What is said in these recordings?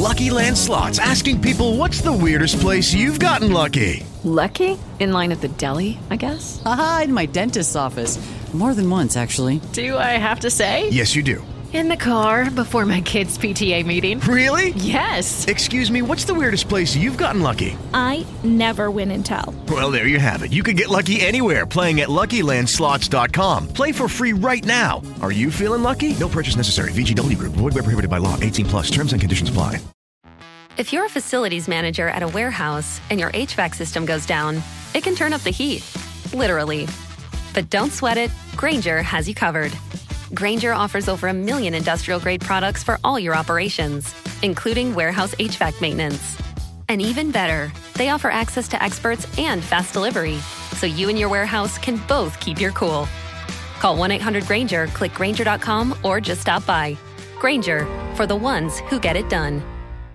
Lucky Land Slots, asking people, what's the weirdest place you've gotten lucky? Lucky? In line at the deli, I guess? Aha, in my dentist's office. More than once, actually. Do I have to say? Yes, you do. In the car before my kids' PTA meeting. Really? Yes. Excuse me, what's the weirdest place you've gotten lucky? I never win and tell. Well, there you have it. You can get lucky anywhere, playing at LuckyLandSlots.com. Play for free right now. Are you feeling lucky? No purchase necessary. VGW Group. Void where prohibited by law. 18 plus. Terms and conditions apply. If you're a facilities manager at a warehouse and your HVAC system goes down, it can turn up the heat. Literally. But don't sweat it. Grainger has you covered. Grainger offers over 1 million industrial-grade products for all your operations, including warehouse HVAC maintenance. And even better, they offer access to experts and fast delivery, so you and your warehouse can both keep your cool. Call 1-800-GRAINGER, click Grainger.com, or just stop by. Grainger, for the ones who get it done.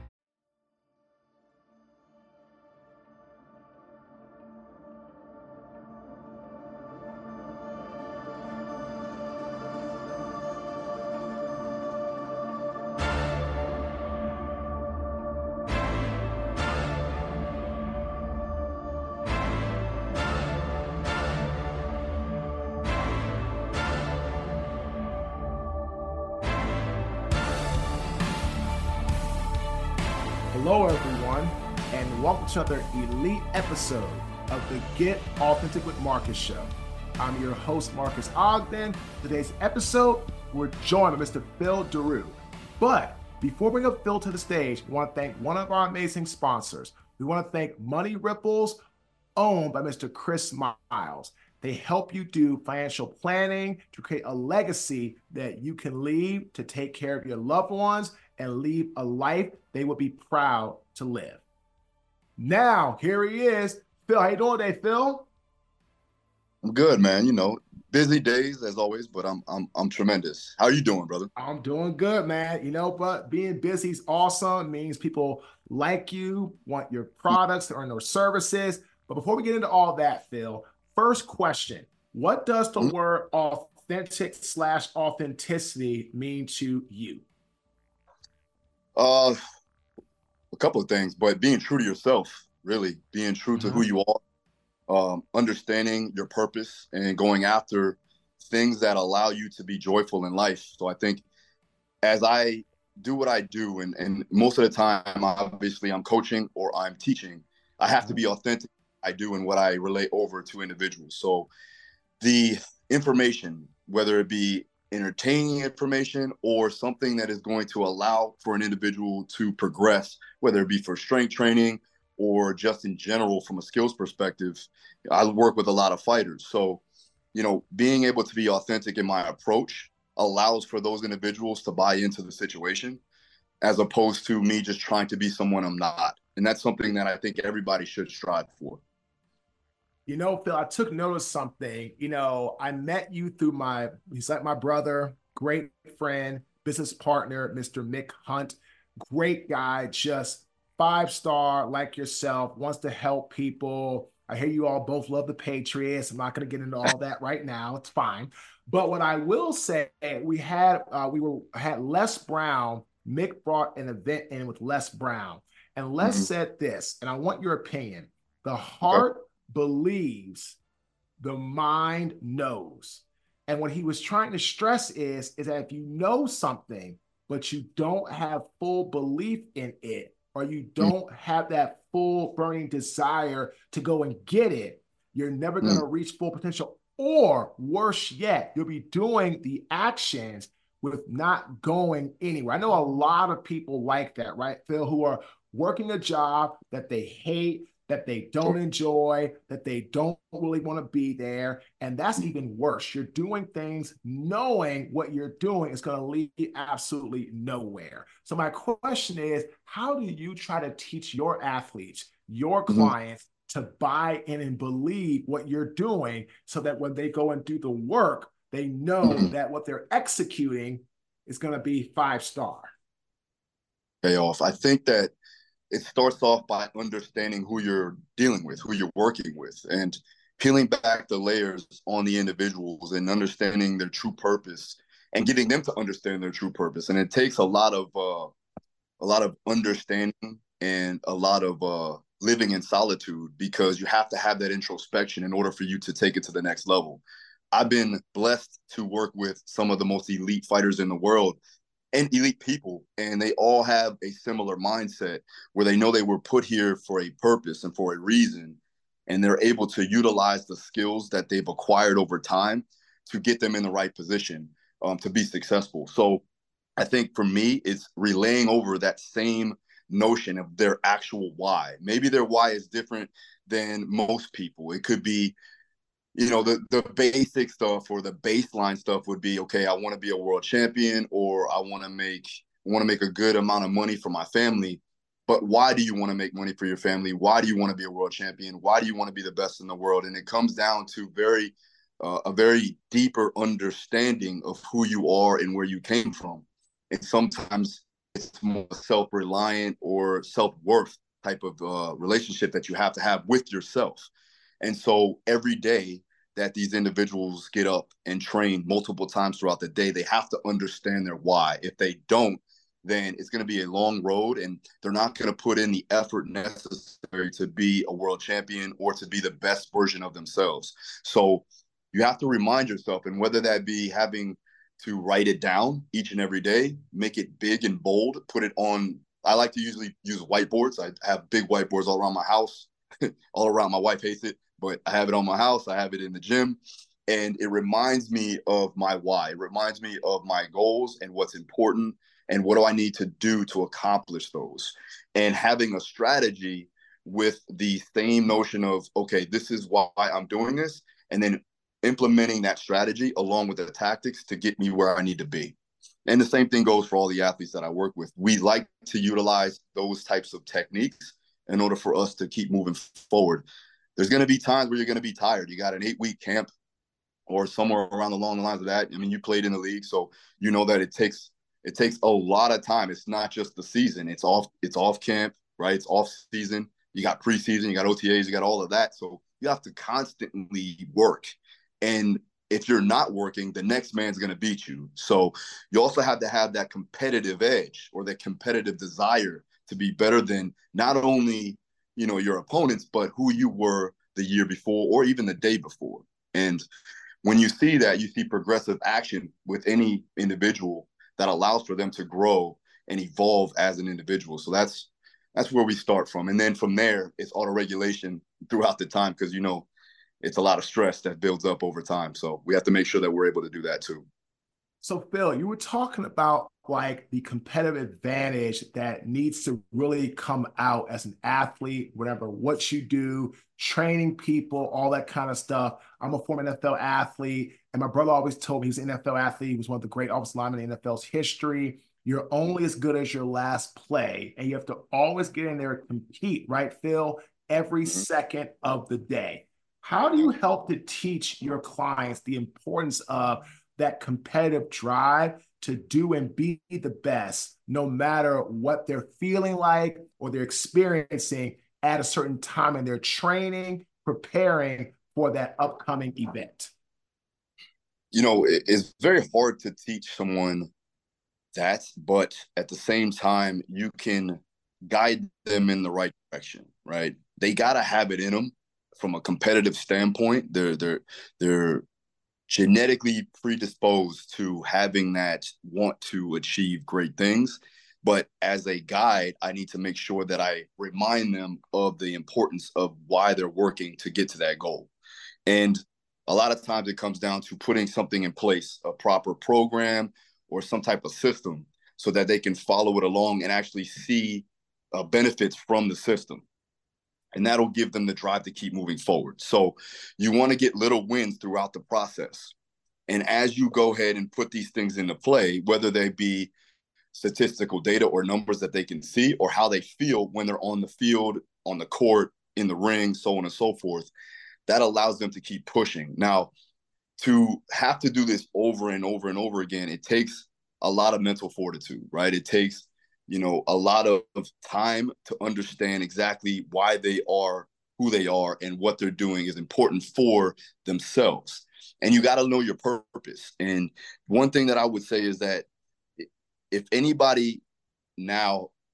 Hello, everyone, and welcome to another elite episode of the Get Authentic with Marcus show. I'm your host, Marcus Ogden. Today's episode, we're joined by Mr. Phil Daru. But before we bring up Phil to the stage, we want to thank one of our amazing sponsors. We want to thank Money Ripples, owned by Mr. Chris Miles. They help you do financial planning to create a legacy that you can leave to take care of your loved ones and leave a life they will be proud to live. Now, here he is. Phil, how you doing today, Phil? I'm good, man. You know, busy days as always, but I'm tremendous. How are you doing, brother? I'm doing good, man. You know, but being busy is awesome. It means people like you, want your products or their services. But before we get into all that, Phil, first question, what does the word authentic/authenticity mean to you? A couple of things, but being true to yourself, really being true to who you are, understanding your purpose and going after things that allow you to be joyful in life. So I think as I do what I do, and most of the time, obviously I'm coaching or I'm teaching, I have to be authentic. I do and what I relate over to individuals. So the information, whether it be entertaining information or something that is going to allow for an individual to progress, whether it be for strength training or just in general from a skills perspective. I work with a lot of fighters. So, you know, being able to be authentic in my approach allows for those individuals to buy into the situation as opposed to me just trying to be someone I'm not. And that's something that I think everybody should strive for. You know, Phil, I took notice of something. You know, I met you through he's like my brother, great friend, business partner, Mr. Mick Hunt. Great guy, just 5-star like yourself, wants to help people. I hear you all both love the Patriots. I'm not going to get into all that right now. It's fine. But what I will say, we had Les Brown. Mick brought an event in with Les Brown. And Les said this, and I want your opinion. The heart believes, the mind knows. And what he was trying to stress is that if you know something, but you don't have full belief in it, or you don't have that full burning desire to go and get it, you're never going to reach full potential. Or worse yet, you'll be doing the actions with not going anywhere. I know a lot of people like that, right, Phil, who are working a job that they hate, that they don't enjoy, that they don't really want to be there. And that's even worse. You're doing things knowing what you're doing is going to lead absolutely nowhere. So my question is, how do you try to teach your athletes, your clients, to buy in and believe what you're doing so that when they go and do the work, they know that what they're executing is going to be 5-star? Payoff. I think that it starts off by understanding who you're dealing with, who you're working with, and peeling back the layers on the individuals and understanding their true purpose and getting them to understand their true purpose. And it takes a lot of a lot of understanding and a lot of living in solitude, because you have to have that introspection in order for you to take it to the next level. I've been blessed to work with some of the most elite fighters in the world and elite people, and they all have a similar mindset where they know they were put here for a purpose and for a reason, and they're able to utilize the skills that they've acquired over time to get them in the right position to be successful. So I think for me, it's relaying over that same notion of their actual why. Maybe their why is different than most people. It could be, the basic stuff or the baseline stuff would be, okay, I want to be a world champion, or I want to make a good amount of money for my family. But why do you want to make money for your family? Why do you want to be a world champion? Why do you want to be the best in the world? And it comes down to a very deeper understanding of who you are and where you came from. And sometimes it's more self-reliant or self-worth type of relationship that you have to have with yourself. And so every day that these individuals get up and train multiple times throughout the day, they have to understand their why. If they don't, then it's going to be a long road, and they're not going to put in the effort necessary to be a world champion or to be the best version of themselves. So you have to remind yourself, and whether that be having to write it down each and every day, make it big and bold, put it on. I like to usually use whiteboards. I have big whiteboards all around my house, all around. My wife hates it, but I have it on my house. I have it in the gym, and it reminds me of my why. It reminds me of my goals and what's important and what do I need to do to accomplish those. And having a strategy with the same notion of, okay, this is why I'm doing this, and then implementing that strategy along with the tactics to get me where I need to be. And the same thing goes for all the athletes that I work with. We like to utilize those types of techniques in order for us to keep moving forward. There's going to be times where you're going to be tired. You got an 8-week camp or somewhere around along the lines of that. I mean, you played in the league, so you know that it takes a lot of time. It's not just the season. It's off camp, right? It's off season. You got preseason, you got OTAs, you got all of that. So you have to constantly work. And if you're not working, the next man's going to beat you. So you also have to have that competitive edge or that competitive desire to be better than not only, your opponents, but who you were the year before or even the day before. And when you see that, you see progressive action with any individual that allows for them to grow and evolve as an individual. So that's where we start from. And then from there, it's auto-regulation throughout the time, because, it's a lot of stress that builds up over time. So we have to make sure that we're able to do that too. So Phil, you were talking about like the competitive advantage that needs to really come out as an athlete, whatever, what you do, training people, all that kind of stuff. I'm a former NFL athlete, and my brother always told me he's an NFL athlete. He was one of the great offensive linemen in the NFL's history. You're only as good as your last play, and you have to always get in there and compete, right, Phil? Every second of the day. How do you help to teach your clients the importance of that competitive drive to do and be the best, no matter what they're feeling like or they're experiencing at a certain time in their training, preparing for that upcoming event? It's very hard to teach someone that, but at the same time, you can guide them in the right direction, right? They got to have it in them. From a competitive standpoint, they're genetically predisposed to having that want to achieve great things. But as a guide, I need to make sure that I remind them of the importance of why they're working to get to that goal. And a lot of times it comes down to putting something in place, a proper program or some type of system, so that they can follow it along and actually see benefits from the system. And that'll give them the drive to keep moving forward. So you want to get little wins throughout the process. And as you go ahead and put these things into play, whether they be statistical data or numbers that they can see, or how they feel when they're on the field, on the court, in the ring, so on and so forth, that allows them to keep pushing. Now, to have to do this over and over and over again, it takes a lot of mental fortitude, right? It takes a lot of time to understand exactly why they are who they are, and what they're doing is important for themselves. And you got to know your purpose. And one thing that I would say is that if anybody now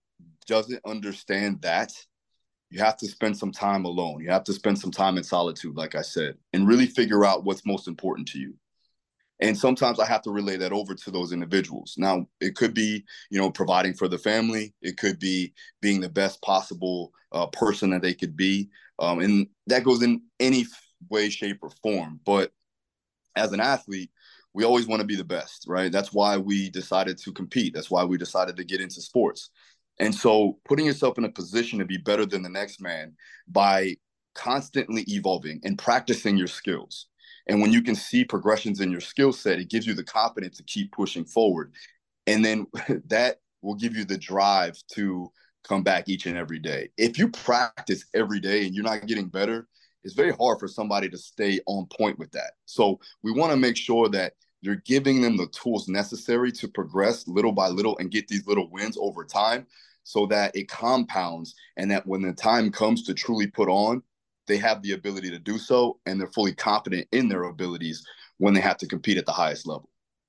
doesn't understand that, you have to spend some time alone. You have to spend some time in solitude, like I said, and really figure out what's most important to you. And sometimes I have to relay that over to those individuals. Now, it could be, providing for the family. It could be being the best possible person that they could be. And that goes in any way, shape, or form. But as an athlete, we always want to be the best, right? That's why we decided to compete. That's why we decided to get into sports. And so putting yourself in a position to be better than the next man by constantly evolving and practicing your skills. And when you can see progressions in your skill set, it gives you the confidence to keep pushing forward. And then that will give you the drive to come back each and every day. If you practice every day and you're not getting better, it's very hard for somebody to stay on point with that. So we want to make sure that you're giving them the tools necessary to progress little by little and get these little wins over time so that it compounds, and that when the time comes to truly put on, they have the ability to do so, and they're fully confident in their abilities when they have to compete at the highest level.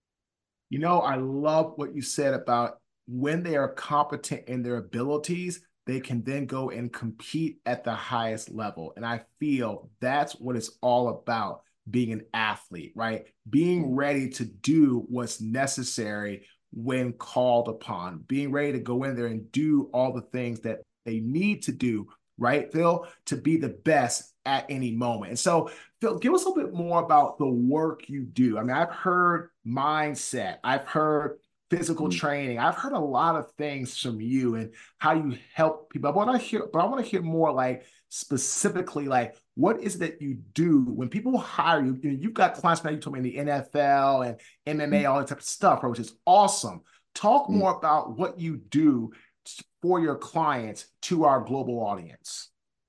I love what you said about when they are competent in their abilities, they can then go and compete at the highest level. And I feel that's what it's all about, being an athlete, right? Being ready to do what's necessary when called upon, being ready to go in there and do all the things that they need to do, right, Phil, to be the best at any moment. And so, Phil, give us a little bit more about the work you do. I mean, I've heard mindset, I've heard physical training, I've heard a lot of things from you and how you help people. I want to hear more, like, specifically, like, what is it that you do when people hire you? You've got clients now, you told me, in the NFL and MMA, all that type of stuff, right, which is awesome. Talk more about what you do for your clients to our global audience.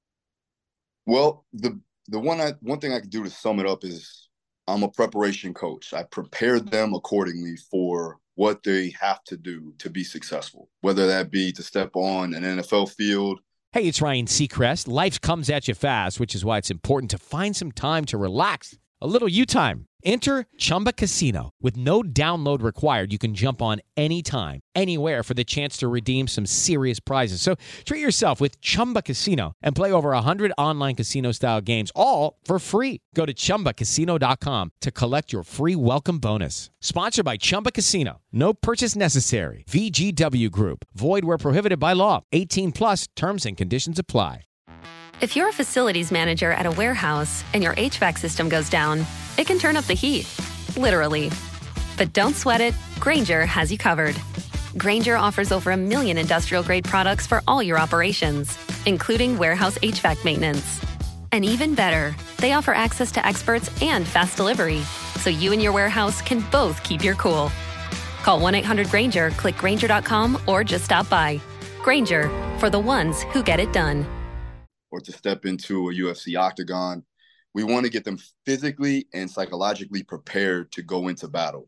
Well, the one thing I can do to sum it up is I'm a preparation coach. I prepare them accordingly for what they have to do to be successful, whether that be to step on an NFL field. Hey, it's Ryan Seacrest. Life comes at you fast, which is why it's important to find some time to relax. A little you time. Enter Chumba Casino. With no download required, you can jump on anytime, anywhere for the chance to redeem some serious prizes. So treat yourself with Chumba Casino and play over 100 online casino-style games, all for free. Go to ChumbaCasino.com to collect your free welcome bonus. Sponsored by Chumba Casino. No purchase necessary. VGW Group. Void where prohibited by law. 18 plus. Terms and conditions apply. If you're a facilities manager at a warehouse and your HVAC system goes down, it can turn up the heat, literally. But don't sweat it. Grainger has you covered. Grainger offers over 1 million industrial-grade products for all your operations, including warehouse HVAC maintenance. And even better, they offer access to experts and fast delivery, so you and your warehouse can both keep your cool. Call 1-800-GRAINGER, click Grainger.com, or just stop by. Grainger, for the ones who get it done. Or to step into a UFC octagon, we want to get them physically and psychologically prepared to go into battle.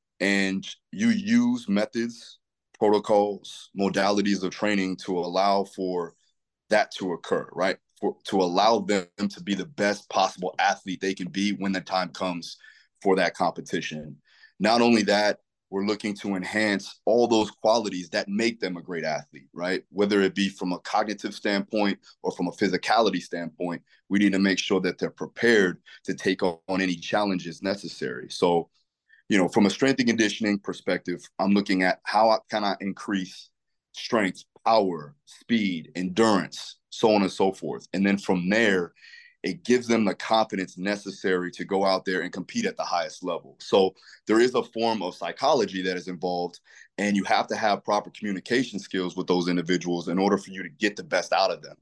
And you use methods, protocols, modalities of training to allow for that to occur, right? To allow them to be the best possible athlete they can be when the time comes for that competition. Not only that, we're looking to enhance all those qualities that make them a great athlete, right? Whether it be from a cognitive standpoint or from a physicality standpoint, we need to make sure that they're prepared to take on any challenges necessary. So, from a strength and conditioning perspective, I'm looking at how can I increase strength, power, speed, endurance, so on and so forth. And then from there, it gives them the confidence necessary to go out there and compete at the highest level. So there is a form of psychology that is involved, and you have to have proper communication skills with those individuals in order for you to get the best out of them.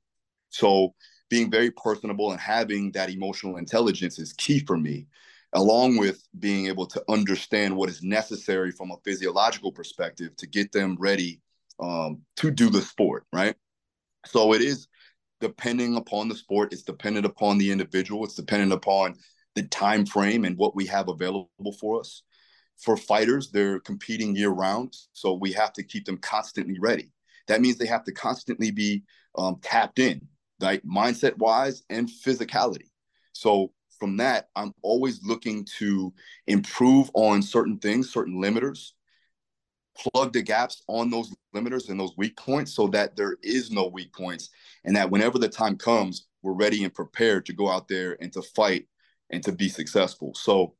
So being very personable and having that emotional intelligence is key for me, along with being able to understand what is necessary from a physiological perspective to get them ready to do the sport, right? So it is depending upon the sport, it's dependent upon the individual, it's dependent upon the time frame and what we have available for us. For fighters, they're competing year round, so we have to keep them constantly ready. That means they have to constantly be tapped in, like mindset wise and physicality. So from that, I'm always looking to improve on certain things, certain limiters, plug the gaps on those limiters and those weak points so that there is no weak points, and that whenever the time comes, we're ready and prepared to go out there and to fight and to be successful. So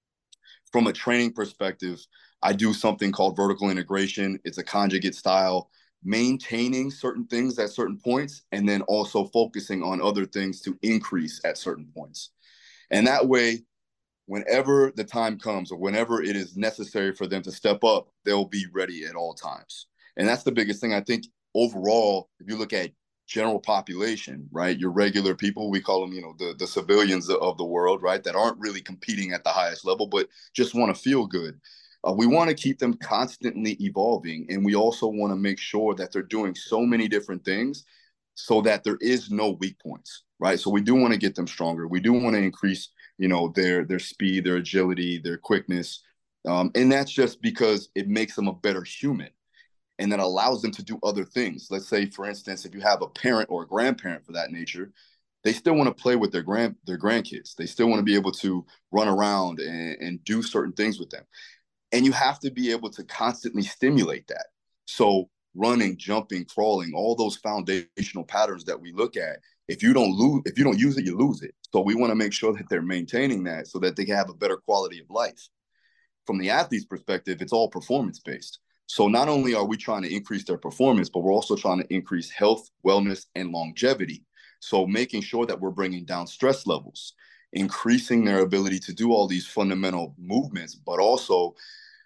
from a training perspective, I do something called vertical integration. It's a conjugate style, maintaining certain things at certain points and then also focusing on other things to increase at certain points. And that way, whenever the time comes or whenever it is necessary for them to step up, they'll be ready at all times. And that's the biggest thing. I think overall, if you look at general population, right, your regular people, we call them, you know, the civilians of the world, right, that aren't really competing at the highest level, but just want to feel good. We want to keep them constantly evolving. And we also want to make sure that they're doing so many different things so that there is no weak points, right? So we do want to get them stronger. We do want to increase, you know, their speed, their agility, their quickness. And that's just because it makes them a better human. And that allows them to do other things. Let's say, for instance, if you have a parent or a grandparent for that nature, they still want to play with their grandkids. They still want to be able to run around and do certain things with them. And you have to be able to constantly stimulate that. So running, jumping, crawling, all those foundational patterns that we look at, if you don't use it, you lose it. So we want to make sure that they're maintaining that so that they can have a better quality of life. From the athlete's perspective, it's all performance-based. So not only are we trying to increase their performance, but we're also trying to increase health, wellness, and longevity. So making sure that we're bringing down stress levels, increasing their ability to do all these fundamental movements, but also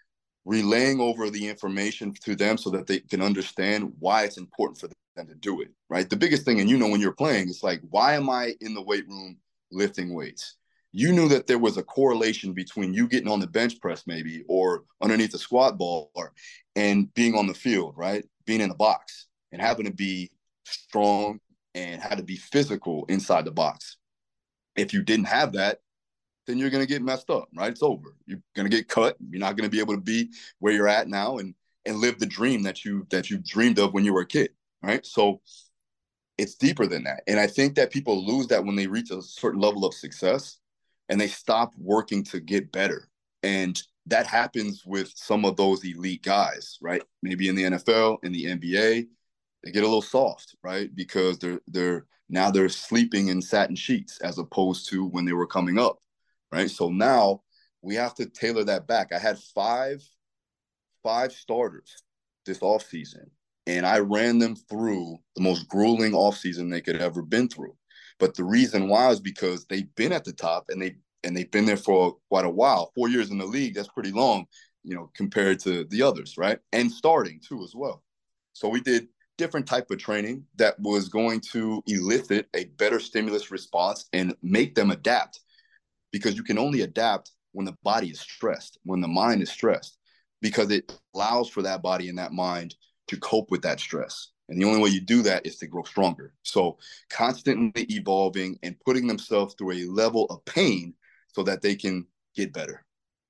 relaying over the information to them so that they can understand why it's important for them to do it, right? The biggest thing, and you know, when you're playing, it's like, why am I in the weight room lifting weights? You knew that there was a correlation between you getting on the bench press maybe or underneath the squat bar and being on the field, right? Being in the box and having to be strong and had to be physical inside the box. If you didn't have that, then you're going to get messed up, right? It's over. You're going to get cut. You're not going to be able to be where you're at now and live the dream that you dreamed of when you were a kid, right? So it's deeper than that. And I think that people lose that when they reach a certain level of success and they stop working to get better. And that happens with some of those elite guys, right? Maybe in the NFL, in the NBA, they get a little soft, right? Because they're sleeping in satin sheets as opposed to when they were coming up. Right. So now we have to tailor that back. I had five starters this offseason, and I ran them through the most grueling offseason they could ever been through. But the reason why is because they've been at the top and they've been there for quite a while. 4 years in the league, that's pretty long, you know, compared to the others, right? And starting too as well. So we did different type of training that was going to elicit a better stimulus response and make them adapt. Because you can only adapt when the body is stressed, when the mind is stressed, because it allows for that body and that mind to cope with that stress. And the only way you do that is to grow stronger. So constantly evolving and putting themselves through a level of pain so that they can get better.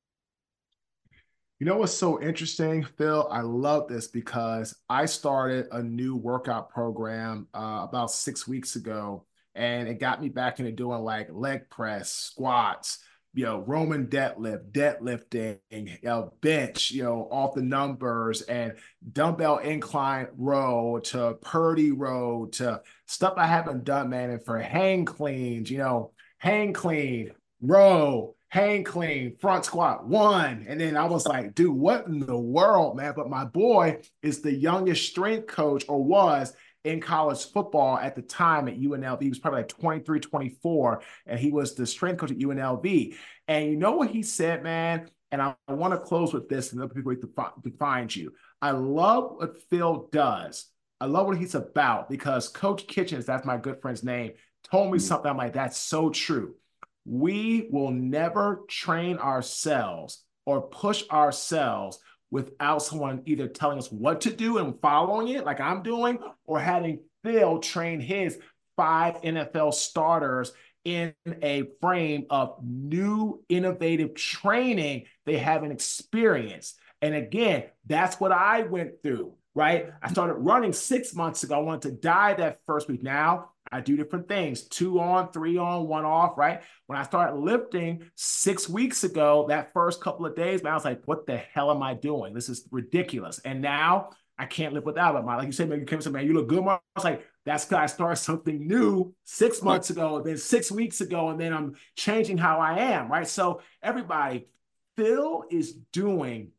You know what's so interesting, Phil? I love this because I started a new workout program about 6 weeks ago. And it got me back into doing like leg press, squats, you know, Roman deadlifting, you know, bench, you know, off the numbers, and dumbbell incline row to Purdy row to stuff I haven't done, man. And for hang cleans, you know, hang clean, row, hang clean, front squat, one. And then I was like, dude, what in the world, man? But my boy is the youngest strength coach, or was, in college football at the time at UNLV. He was probably like 23, 24, and he was the strength coach at UNLV. And you know what he said, man? And I want to close with this, and other people to find you. I love what Phil does. I love what he's about, because Coach Kitchens, that's my good friend's name, told me something. I'm like, that's so true. We will never train ourselves or push ourselves without someone either telling us what to do and following it like I'm doing, or having Phil train his 5 NFL starters in a frame of new innovative training they haven't experienced. And again, that's what I went through, right? I started running 6 months ago. I wanted to die that first week. Now I do different things, 2 on, 3 on, 1 off, right? When I started lifting 6 weeks ago, that first couple of days, man, I was like, what the hell am I doing? This is ridiculous. And now I can't live without it. Like you said, man, you came and said, man, you look good, Mark. I was like, that's because I started something new 6 months ago, then 6 weeks ago, and then I'm changing how I am, right? So everybody, Phil is doing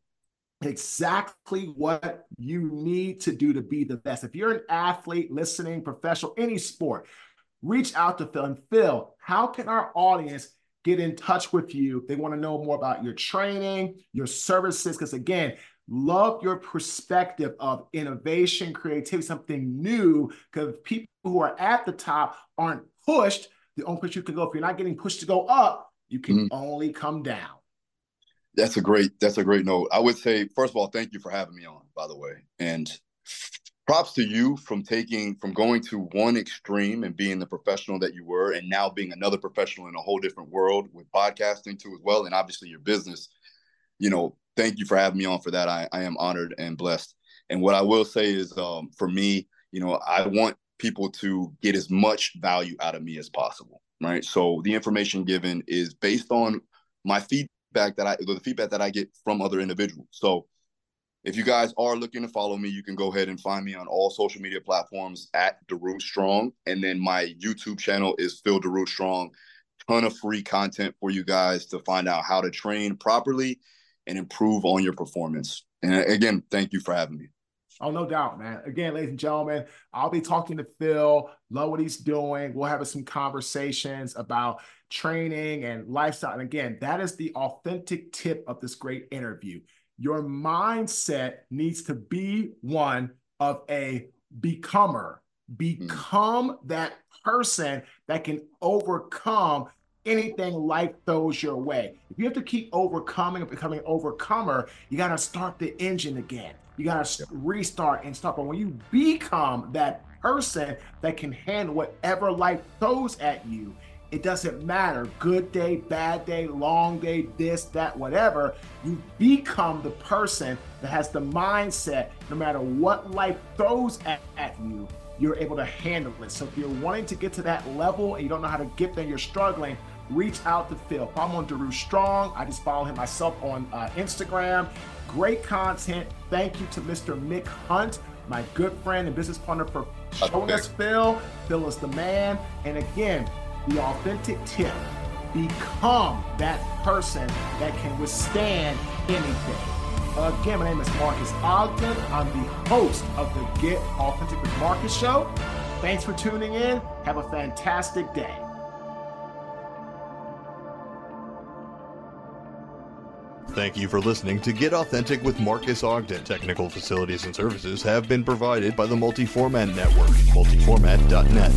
exactly what you need to do to be the best. If you're an athlete, listening, professional, any sport, reach out to Phil. And Phil, how can our audience get in touch with you? They want to know more about your training, your services, because again, love your perspective of innovation, creativity, something new, because people who are at the top aren't pushed. The only place you can go, if you're not getting pushed to go up, you can only come down. That's a great note. I would say, first of all, thank you for having me on, by the way. And props to you from going to one extreme and being the professional that you were, and now being another professional in a whole different world with podcasting too as well. And obviously your business, thank you for having me on for that. I am honored and blessed. And what I will say is, for me, I want people to get as much value out of me as possible, right? So the information given is based on my feedback the feedback that I get from other individuals. So if you guys are looking to follow me, you can go ahead and find me on all social media platforms at Darude Strong. And then my YouTube channel is Phil Darude Strong. Ton of free content for you guys to find out how to train properly and improve on your performance. And again, thank you for having me. Oh, no doubt, man. Again, ladies and gentlemen, I'll be talking to Phil, love what he's doing. We'll have some conversations about training and lifestyle. And again, that is the authentic tip of this great interview. Your mindset needs to be one of a becomer. Become that person that can overcome anything life throws your way. If you have to keep overcoming and becoming an overcomer, you got to start the engine again. You got to restart and start. But when you become that person that can handle whatever life throws at you, it doesn't matter. Good day, bad day, long day, this, that, whatever. You become the person that has the mindset, no matter what life throws at you, you're able to handle it. So if you're wanting to get to that level and you don't know how to get there, you're struggling, reach out to Phil. I'm on Darude Strong. I just follow him myself on Instagram. Great content. Thank you to Mr. Mick Hunt, my good friend and business partner, for showing us Phil. Phil is the man. And again, the authentic tip, become that person that can withstand anything. Again, my name is Marcus Ogden. I'm the host of the Get Authentic with Marcus show. Thanks for tuning in. Have a fantastic day. Thank you for listening to Get Authentic with Marcus Ogden. Technical facilities and services have been provided by the Multi-Format Network, multiformat.net.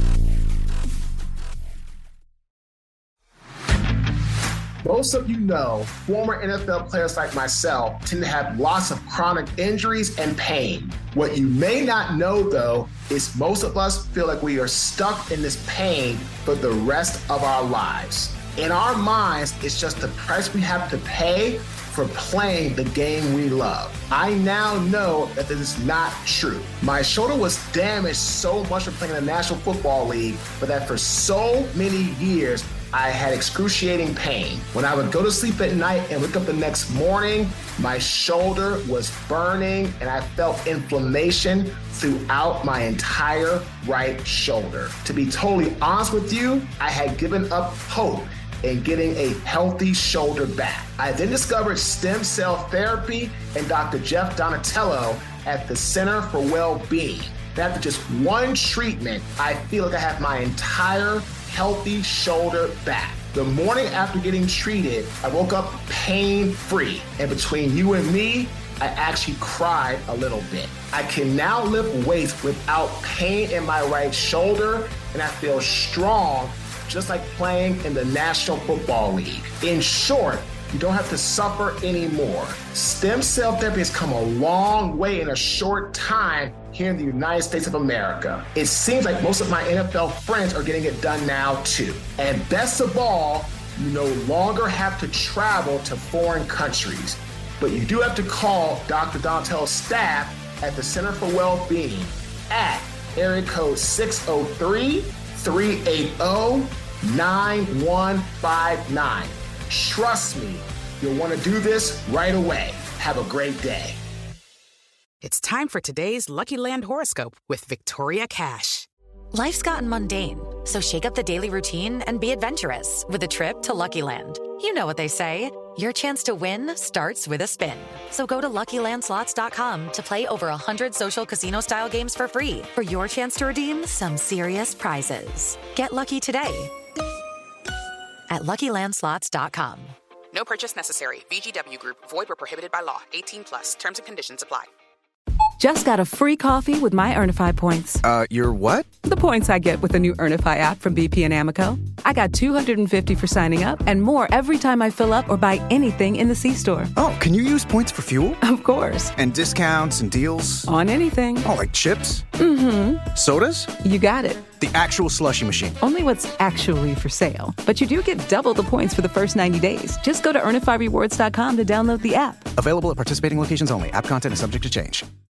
Most of you know, former NFL players like myself tend to have lots of chronic injuries and pain. What you may not know, though, is most of us feel like we are stuck in this pain for the rest of our lives. In our minds, it's just the price we have to pay for playing the game we love. I now know that this is not true. My shoulder was damaged so much from playing in the National Football League, but that for so many years, I had excruciating pain. When I would go to sleep at night and wake up the next morning, my shoulder was burning and I felt inflammation throughout my entire right shoulder. To be totally honest with you, I had given up hope in getting a healthy shoulder back. I then discovered stem cell therapy and Dr. Jeff Donatello at the Center for Well-Being. After just one treatment, I feel like I have my entire healthy shoulder back. The morning after getting treated, I woke up pain-free. And between you and me, I actually cried a little bit. I can now lift weights without pain in my right shoulder, and I feel strong, just like playing in the National Football League. In short, you don't have to suffer anymore. Stem cell therapy has come a long way in a short time here in the United States of America. It seems like most of my NFL friends are getting it done now too. And best of all, you no longer have to travel to foreign countries, but you do have to call Dr. Donatello's staff at the Center for Well-Being at area code 603-380-9159. Trust me, you'll want to do this right away. Have a great day. It's time for today's Lucky Land horoscope with Victoria Cash. Life's gotten mundane, so shake up the daily routine and be adventurous with a trip to Lucky Land. You know what they say, your chance to win starts with a spin. So go to LuckyLandSlots.com to play over 100 social casino-style games for free for your chance to redeem some serious prizes. Get lucky today at LuckyLandSlots.com. No purchase necessary. VGW Group. Void where prohibited by law. 18 plus. Terms and conditions apply. Just got a free coffee with my Earnify points. Your what? The points I get with the new Earnify app from BP and Amoco. I got $250 for signing up and more every time I fill up or buy anything in the C-store. Oh, can you use points for fuel? Of course. And discounts and deals? On anything. Oh, like chips? Mm-hmm. Sodas? You got it. The actual slushie machine. Only what's actually for sale. But you do get double the points for the first 90 days. Just go to EarnifyRewards.com to download the app. Available at participating locations only. App content is subject to change.